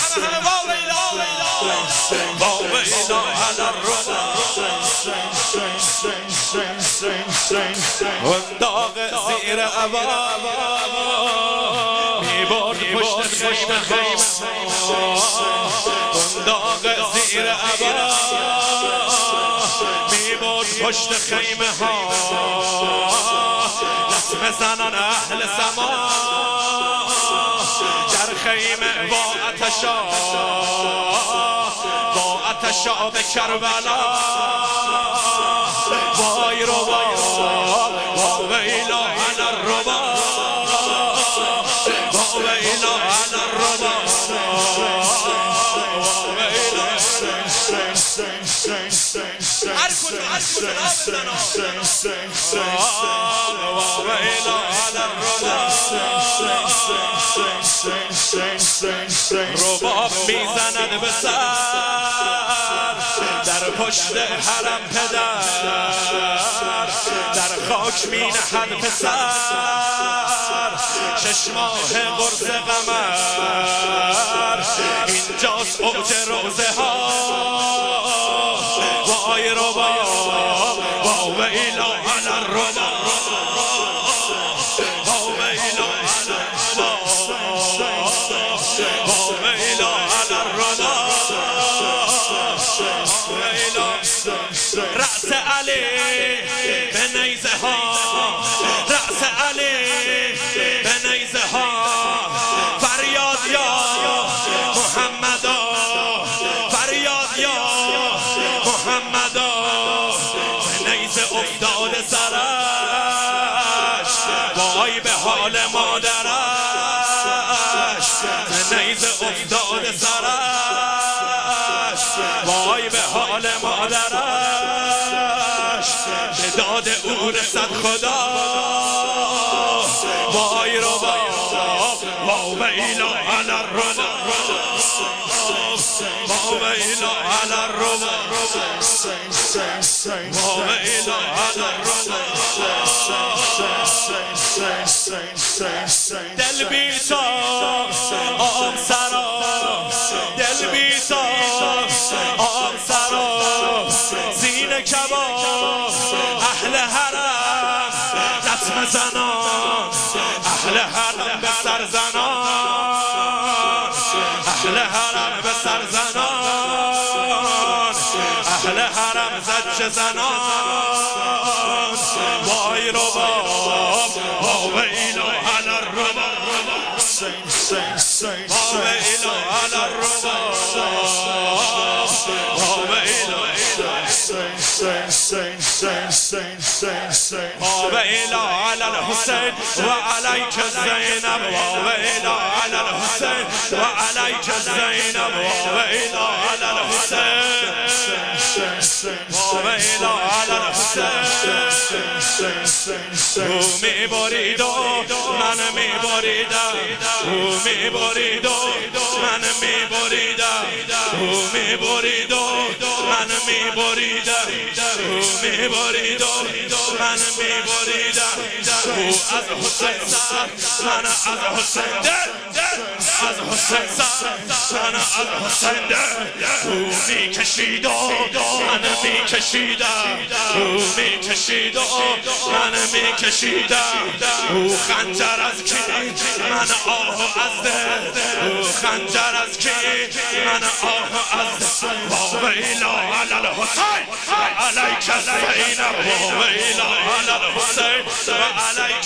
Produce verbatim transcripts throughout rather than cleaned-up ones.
همه همه واویلا واویلا علی الربا انداغ زیر عبا میبرد پشت خیمه انداغ زیر عبا میبرد پشت خیمه ها لطمه زنان اهل سما در خیمه با آتشا با آتشا به کربلا وای ربا واویلا علی الربا واویلا علی الربا واویلا هر کجا هر کجا واویلا علی الربا رباب میزند به سر در پشت حرم پدر در خاک می نهد پسر شش ماه قرص قمر اینجاست اوج روزه ها وای ربا واویلا علی الربا واویلا علی الربا واویلا علی الربا رأس علی به نیزه ها رأس علی به نیزه ها فریاد یا محمدا فریاد یا محمدا به نیزه افتاده سرش وای به حال مادرش به نیزه افتاده سرش وای به حال مادرش به داد او رسد خدا وای ربا واویلا علی الربا واویلا علی الربا واویلا علی الربا دل بیتا آب سرا دل بیتا آب سرا زین کباب اهل حرم لطمه زنان اهل حرم به سر زنان اهل حرم به سر زنان اهل حرم زج زنان وای ربا واویلا علی الربا واویلا علی الربا واویلا واویلا علی الحسین وعلیک زینب واویلا علی الحسین وعلیک زینب واویلا علی الحسین واویلا علی الحسین او میبرید و من میبریدم او میبرید و من میبریدم او میبرید و من میبریدم او میبرید و من میبریدم او از حسین سر من از حسین دل از حسین سر من از حسین دل او میکشید و من میکشیدم او میکشید و من میکشیدم او خنجر از کی من آه از دل او خنجر از کی من آه از دل واویلا علی الحسین وعلیک زینب واویلا علی الحسین وعلیک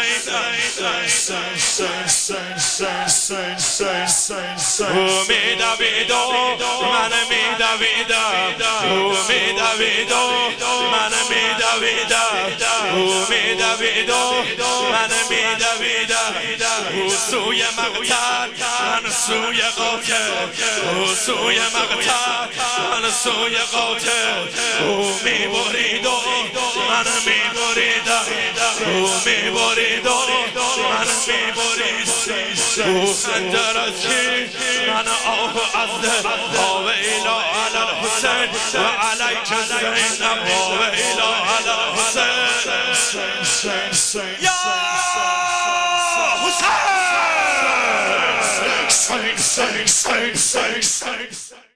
زینب او میدوید و من میدویدم او میدوید و من میدویدم او میدوید و من میدویدم او سوی مقتل من سوی قاتل او سوی مقتل من سوی قاتل او میبرید و من میبریدم او میبرید و من میبریدم او خنجر از کی من آه از دل واویلا علی الحسین وعلیک زینب واویلا علی الحسین یا حسین say, say, say, say, say, say.